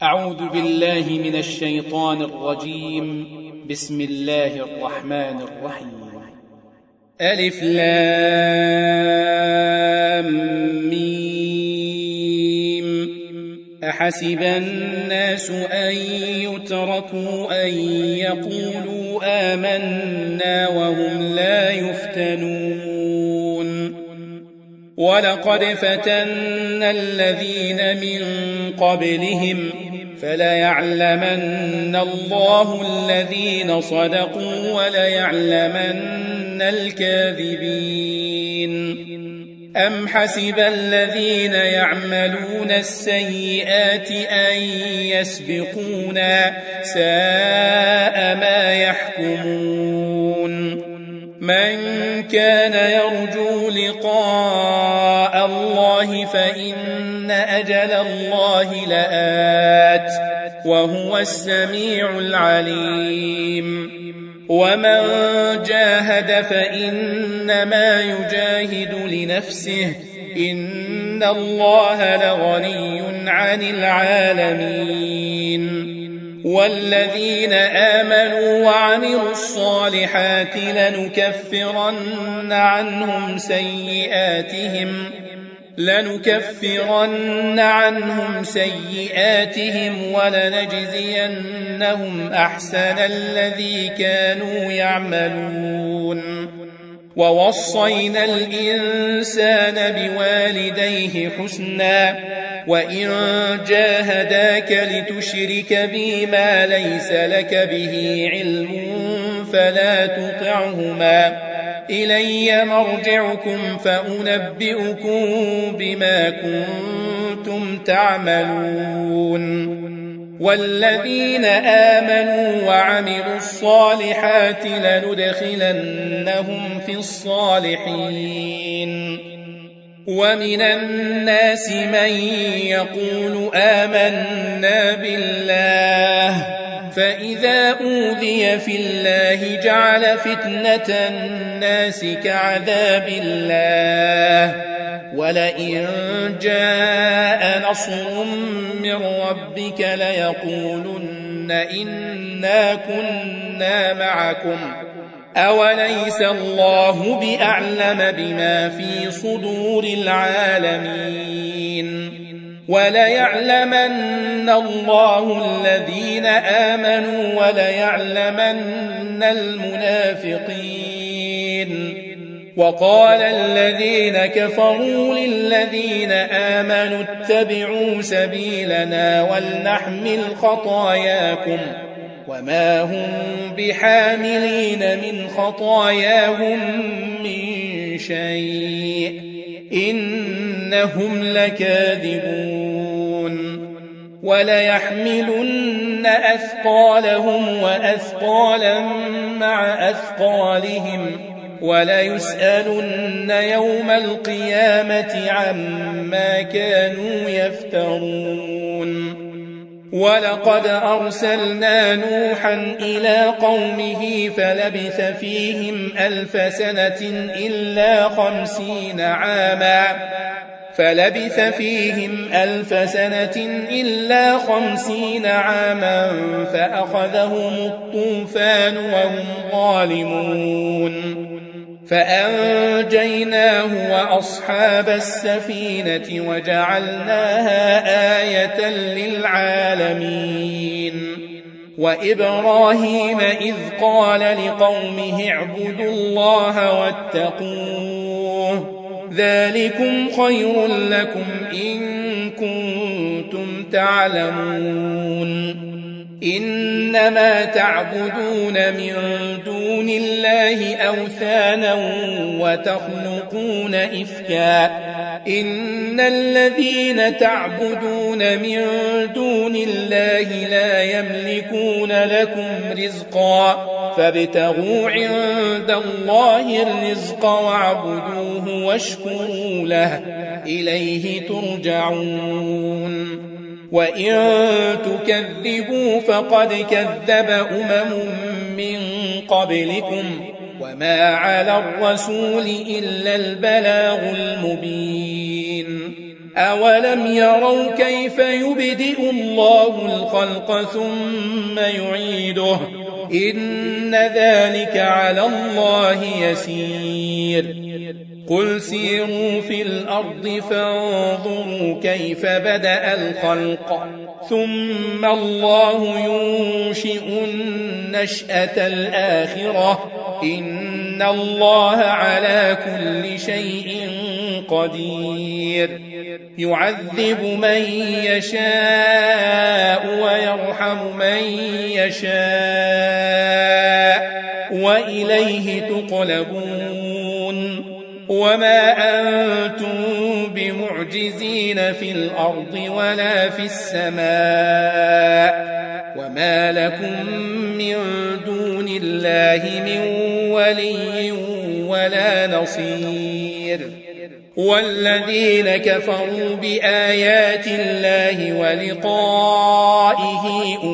أعوذ بالله من الشيطان الرجيم. بسم الله الرحمن الرحيم. ألف لام ميم. أحسب الناس أن يتركوا أن يقولوا آمنا وهم لا يفتنون. ولقد فتنا الذين من قبلهم فليعلمن الله الذين صدقوا وليعلمن الكاذبين. أم حسب الذين يعملون السيئات أن يسبقونا ساء ما يحكمون. من كان يرجو لقاء الله فإن أجل الله لآت وهو السميع العليم. ومن جاهد فإنما يجاهد لنفسه إن الله لغني عن العالمين. والذين آمنوا وعملوا الصالحات لنكفرن عنهم سيئاتهم ولنجزينهم أحسن الذي كانوا يعملون. ووصينا الإنسان بوالديه حسنا وإن جاهداك لتشرك بي ما ليس لك به علم فلا تطعهما إلي مرجعكم فأنبئكم بما كنتم تعملون. والذين آمنوا وعملوا الصالحات لندخلنهم في الصالحين. ومن الناس من يقول آمنا بالله فإذا أوذي في الله جعل فتنة الناس كعذاب الله ولئن جاء نصر من ربك ليقولن إنا كنا معكم أوليس الله بأعلم بما في صدور العالمين. وليعلمن الله الذين آمنوا وليعلمن المنافقين. وقال الذين كفروا للذين آمنوا اتبعوا سبيلنا ولنحمل خطاياكم وما هم بحاملين من خطاياهم من شيء إنهم لكاذبون. وليحملن أثقالهم وأثقالا مع أثقالهم وليسألن يوم القيامة عما كانوا يفترون. ولقد أرسلنا نوحا إلى قومه فلبث فيهم 1000 سنة إلا 50 عاما فأخذهم الطوفان وهم ظالمون فأنجيناه وأصحاب السفينة وجعلناها آية للعالمين. وإبراهيم إذ قال لقومه اعبدوا الله واتقوه ذلكم خير لكم إن كنتم تعلمون. إنما تعبدون من دون الله أوثانا وتخلقون إفكا إن الذين تعبدون من دون الله لا يملكون لكم رزقا فابتغوا عند الله الرزق واعبدوه واشكروا له إليه ترجعون. وإن تكذبوا فقد كذب من قبلكم وما على الرسول إلا البلاغ المبين. أولم يروا كيف يبدئ الله الخلق ثم يعيده إن ذلك على الله يسير قل سيروا في الأرض فانظروا كيف بدأ الخلق ثم الله ينشئ النشأة الآخرة إن الله على كل شيء قدير يعذب من يشاء ويرحم من يشاء وإليه تقلبون وما أنتم بمعجزين في الأرض ولا في السماء وما لكم من دون الله من ولي ولا نصير والذين كفروا بآيات الله ولقائه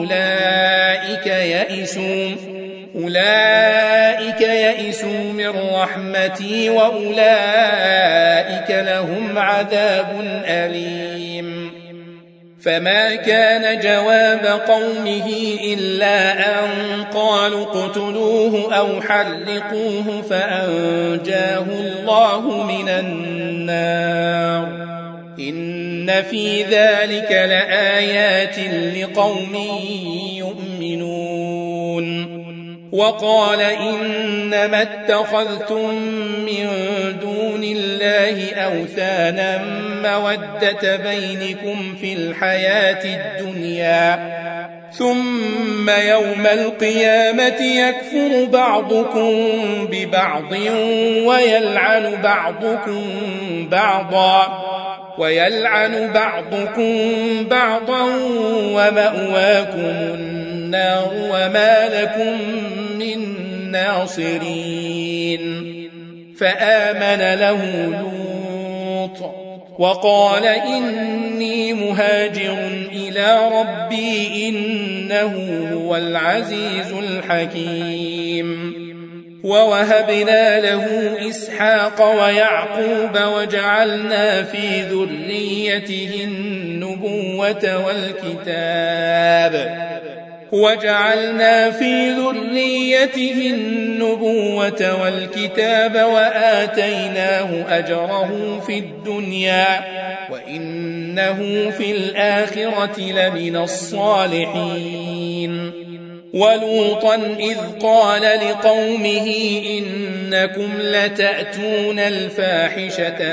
أولئك يئسوا من رحمتي وأولئك لهم عذاب أليم فما كان جواب قومه إلا أن قالوا اقتلوه أو حرقوه فأنجاه الله من النار إن في ذلك لآيات لقوم يؤمنون وقال إنما اتخذتم من دون الله أوثانا مودة بينكم في الحياة الدنيا ثم يوم القيامة يكفر بعضكم ببعض ويلعن بعضكم بعضا ومأواكم النار وما لكم من ناصرين فآمن له لوط وقال إني مهاجر إلى ربي إنه هو العزيز الحكيم ووهبنا له إسحاق ويعقوب وجعلنا في ذريته النبوة والكتاب وآتيناه أجره في الدنيا وإنه في الآخرة لمن الصالحين ولوطا إذ قال لقومه إنكم لتأتون الفاحشة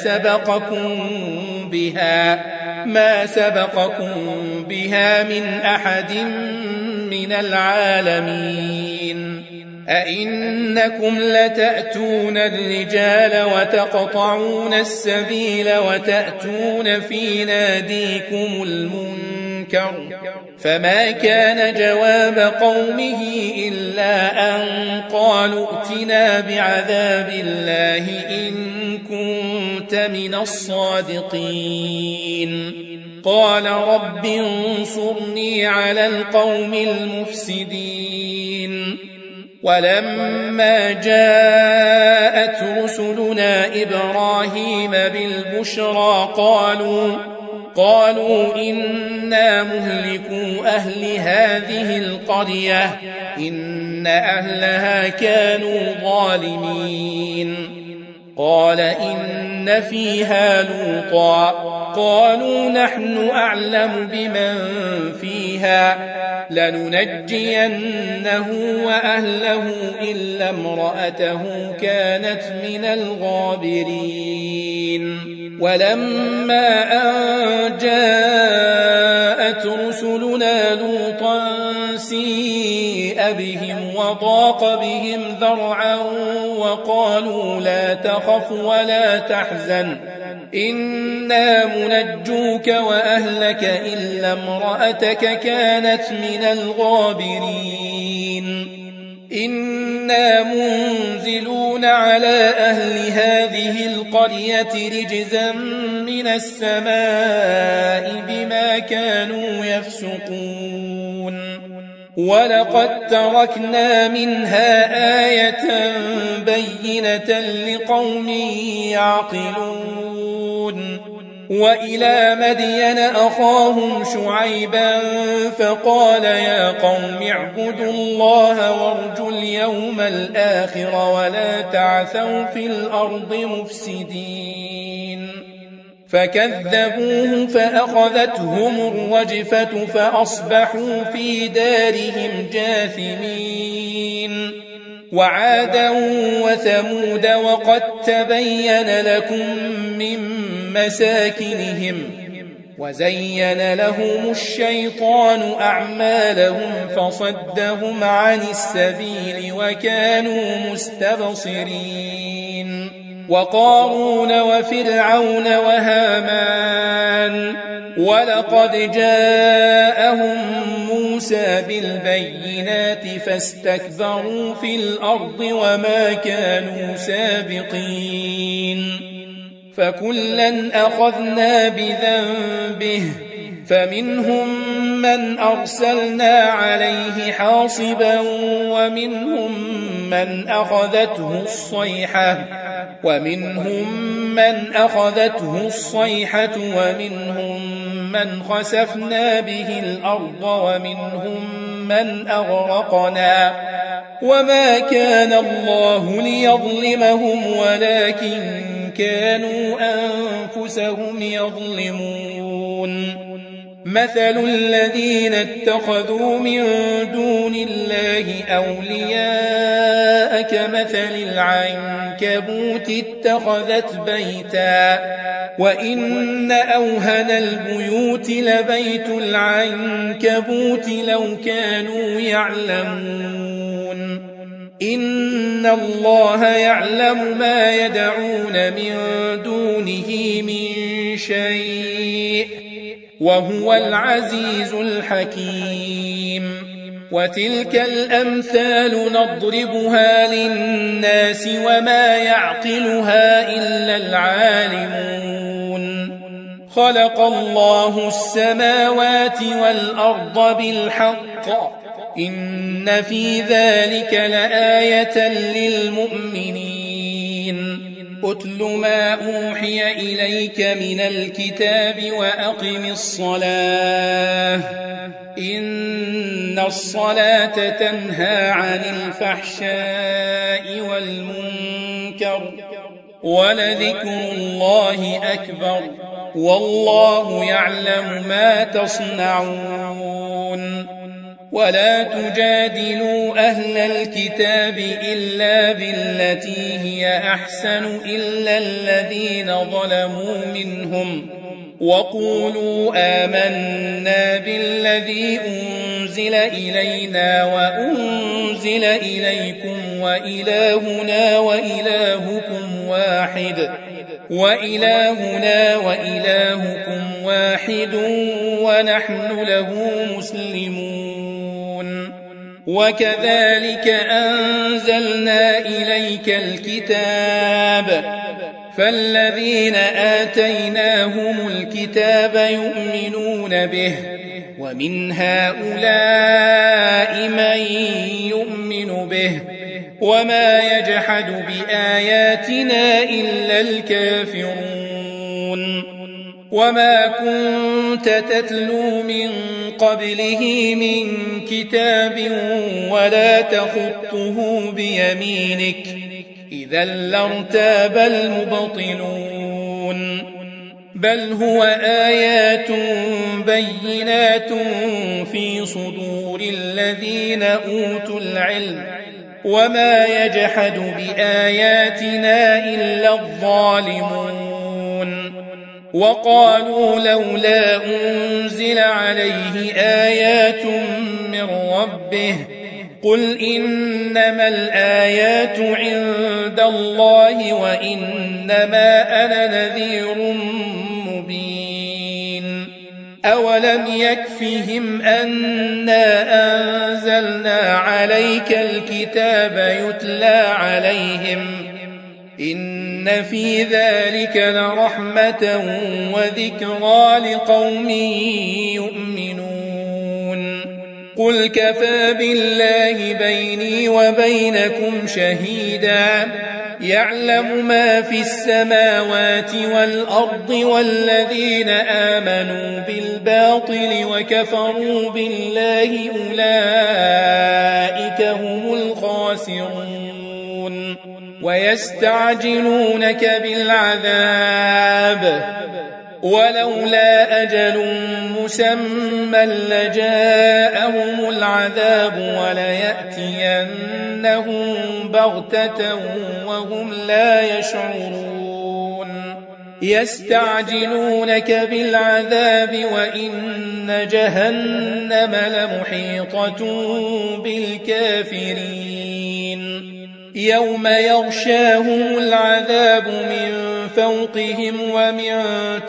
ما سبقكم بها من أحد من العالمين أئنكم لتأتون الرجال وتقطعون السبيل وتأتون في ناديكم المنكر فما كان جواب قومه إلا أن قالوا ائتنا بعذاب الله إن كنت من الصادقين قال رب انصرني على القوم المفسدين ولما جاءت رسلنا إبراهيم بالبشرى قالوا إنا مهلكو أهل هذه القرية إن أهلها كانوا ظالمين قال إن فيها لوطا قالوا نحن أعلم بمن فيها لننجينه وأهله إلا امرأته كانت من الغابرين ولما أن جاءت رسلنا لوطا سيء بهم وضاق بهم ذرعا وقالوا لا تخف ولا تحزن إنا منجوك وأهلك إلا امرأتك كانت من الغابرين إنا منزلون على أهل هذه القرية رجزا من السماء بما كانوا يفسقون ولقد تركنا منها آية بينة لقوم يعقلون وإلى مدين أخاهم شعيبا فقال يا قوم اعبدوا الله وارجوا اليوم الآخر ولا تعثوا في الأرض مفسدين فكذبوه فأخذتهم الرجفة فأصبحوا في دارهم جاثمين وعادا وثمود وقد تبين لكم من مساكنهم وزين لهم الشيطان أعمالهم فصدهم عن السبيل وكانوا مستبصرين وقارون وفرعون وهامان ولقد جاءهم موسى بالبينات فاستكبروا في الأرض وما كانوا سابقين فكلا أخذنا بذنبه فمنهم من أرسلنا عليه حاصبا ومنهم من أخذته الصيحة ومنهم من خسفنا به الأرض ومنهم من أغرقنا وما كان الله ليظلمهم ولكن كانوا أنفسهم يظلمون مثل الذين اتخذوا من دون الله أولياء كمثل العنكبوت اتخذت بيتا وإن أوهن البيوت لبيت العنكبوت لو كانوا يعلمون إن الله يعلم ما يدعون من دونه من شيء وهو العزيز الحكيم وتلك الأمثال نضربها للناس وما يعقلها إلا العالمون خلق الله السماوات والأرض بالحق إن في ذلك لآية للمؤمنين أتل ما أوحي إليك من الكتاب وأقم الصلاة إن الصلاة تنهى عن الفحشاء والمنكر ولذكر الله أكبر والله يعلم ما تصنعون ولا تجادلوا أهل الكتاب إلا بالتي هي أحسن إلا الذين ظلموا منهم وقولوا آمنا بالذي أنزل إلينا وأنزل إليكم وإلهنا وإلهكم واحد ونحن له مسلمون وكذلك أنزلنا إليك الكتاب فالذين آتيناهم الكتاب يؤمنون به ومن هؤلاء من يؤمن به وما يجحد بآياتنا إلا الكافرون وما كنت تتلو من قبله من كتاب ولا تخطه بيمينك إذا لارتاب المبطلون بل هو آيات بينات في صدور الذين أوتوا العلم وما يجحد بآياتنا إلا الظالمون وقالوا لولا أنزل عليه آيات من ربه قل إنما الآيات عند الله وإنما أنا نذير مبين أولم يكفهم أنا أنزلنا عليك الكتاب يتلى عليهم إن في ذلك لرحمة وذكرى لقوم يؤمنون قل كفى بالله بيني وبينكم شهيدا يعلم ما في السماوات والأرض والذين آمنوا بالباطل وكفروا بالله أولئك هم الخاسرون ويستعجلونك بالعذاب ولولا أجل مسمى لجاءهم العذاب وليأتينهم بغتة وهم لا يشعرون يستعجلونك بالعذاب وإن جهنم لمحيطة بالكافرين يوم يغشاهم العذاب من فوقهم ومن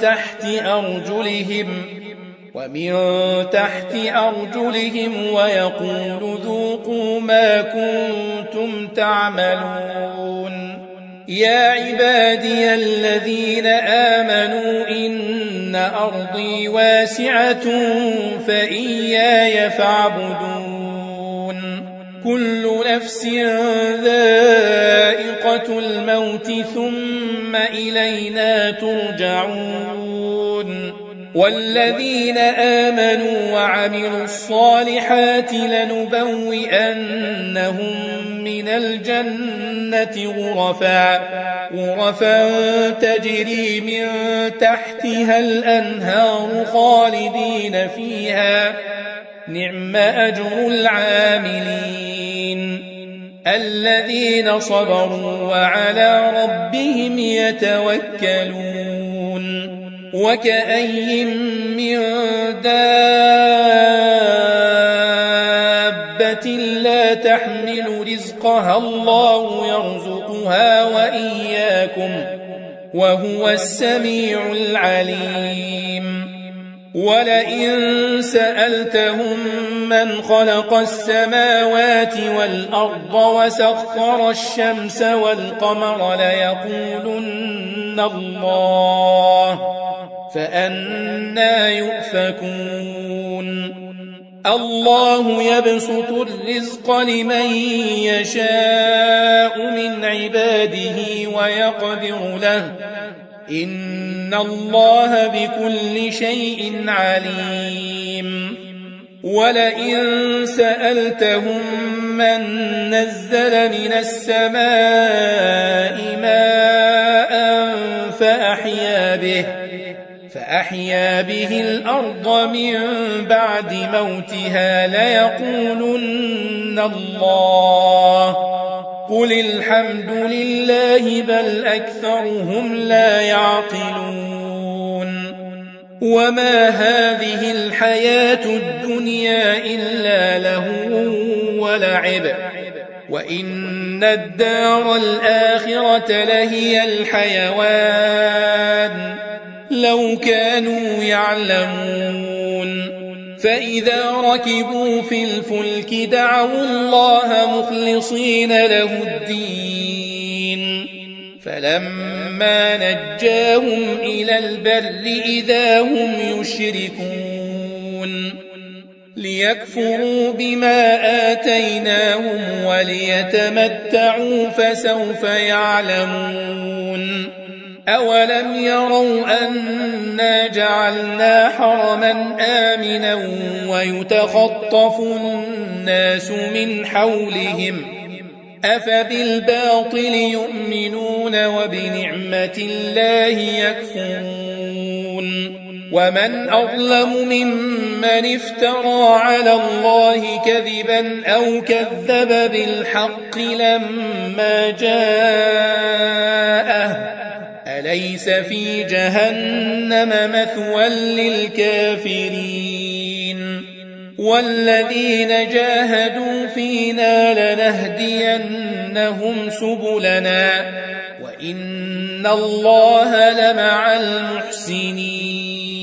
تحت أرجلهم ويقول ذوقوا ما كنتم تعملون يا عبادي الذين آمنوا إن أرضي واسعة فإياي فاعبدون كل نفس ذائقة الموت ثم إلينا ترجعون والذين آمنوا وعملوا الصالحات لنبوئنهم من الجنة غرفا تجري من تحتها الأنهار خالدين فيها نعم أجر العاملين الذين صبروا وعلى ربهم يتوكلون وكأي من دابة لا تحمل رزقها الله يرزقها وإياكم وهو السميع العليم ولئن سألتهم من خلق السماوات والأرض وسخر الشمس والقمر ليقولن الله فأنى يؤفكون الله يبسط الرزق لمن يشاء من عباده ويقدر له إن الله بكل شيء عليم ولئن سألتهم من نزل من السماء ماء فأحيا به الأرض من بعد موتها ليقولن الله قل الحمد لله بل أكثرهم لا يعقلون وما هذه الحياة الدنيا إلا لهو ولعب وإن الدار الآخرة لهي الحيوان لو كانوا يعلمون فإذا ركبوا في الفلك دعوا الله مخلصين له الدين فلما نجاهم إلى البر إذا هم يشركون ليكفروا بما آتيناهم وليتمتعوا فسوف يعلمون أولم يروا أنا جعلنا حرما آمنا ويتخطف الناس من حولهم أفبالباطل يؤمنون وبنعمة الله يكفرون ومن أظلم ممن افترى على الله كذبا أو كذب بالحق لما جاءه أليس في جهنم مثوى للكافرين والذين جاهدوا فينا لنهدينهم سبلنا وإن الله لمع المحسنين